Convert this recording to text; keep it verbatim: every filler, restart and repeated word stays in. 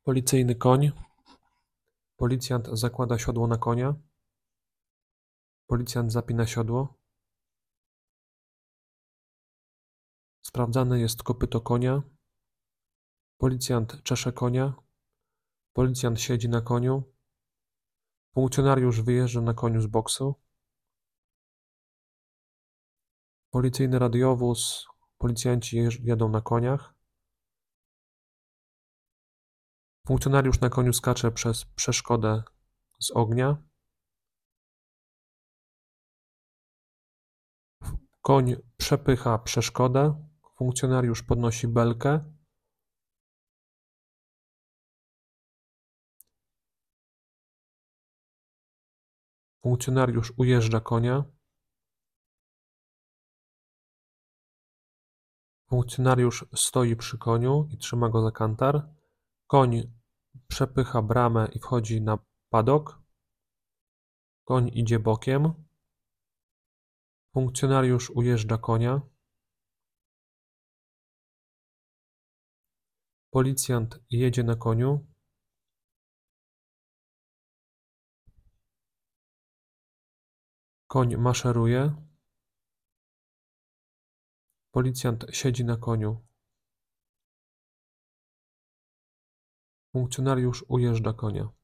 Policyjny koń. Policjant zakłada siodło na konia. Policjant zapina siodło. Sprawdzane jest kopyto konia. Policjant czesze konia. Policjant siedzi na koniu. Funkcjonariusz wyjeżdża na koniu z boksu. Policyjny radiowóz. Policjanci jeż- jadą na koniach. Funkcjonariusz na koniu skacze przez przeszkodę z ognia. Koń przepycha przeszkodę. Funkcjonariusz podnosi belkę. Funkcjonariusz ujeżdża konia. Funkcjonariusz stoi przy koniu i trzyma go za kantar. Koń przepycha bramę i wchodzi na padok. Koń idzie bokiem. Funkcjonariusz ujeżdża konia. Policjant jedzie na koniu. Koń maszeruje. Policjant siedzi na koniu. Funkcjonariusz ujeżdża konia.